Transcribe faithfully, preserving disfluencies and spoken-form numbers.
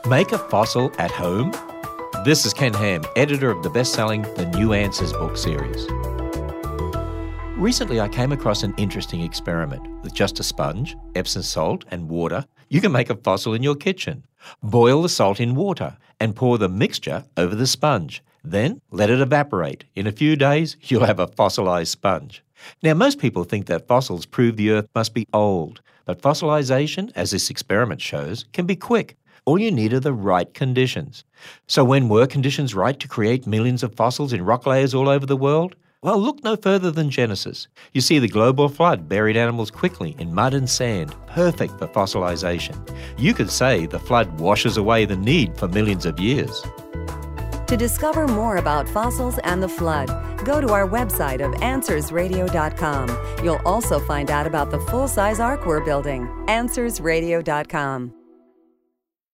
Make a fossil at home? This is Ken Ham, editor of the best-selling The New Answers book series. Recently, I came across an interesting experiment. With just a sponge, Epsom salt and water, you can make a fossil in your kitchen. Boil the salt in water and pour the mixture over the sponge. Then let it evaporate. In a few days, you'll have a fossilized sponge. Now, most people think that fossils prove the Earth must be old, but fossilization, as this experiment shows, can be quick. All you need are the right conditions. So when were conditions right to create millions of fossils in rock layers all over the world? Well, look no further than Genesis. You see, the global flood buried animals quickly in mud and sand, perfect for fossilization. You could say the flood washes away the need for millions of years. To discover more about fossils and the flood, go to our website of answers radio dot com. You'll also find out about the full-size ark we're building, answers radio dot com.